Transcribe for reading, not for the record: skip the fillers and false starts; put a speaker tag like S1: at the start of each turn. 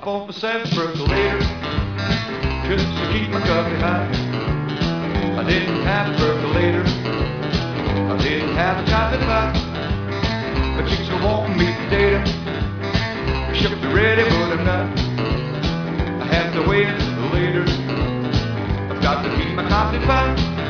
S1: bought myself a percolator just to keep my coffee hot. I didn't have a percolator, I didn't have a coffee pot. My chicks are wanting me to date 'em. I should be ready, but I'm not. I have to wait until later. I've got to heat my coffee pot.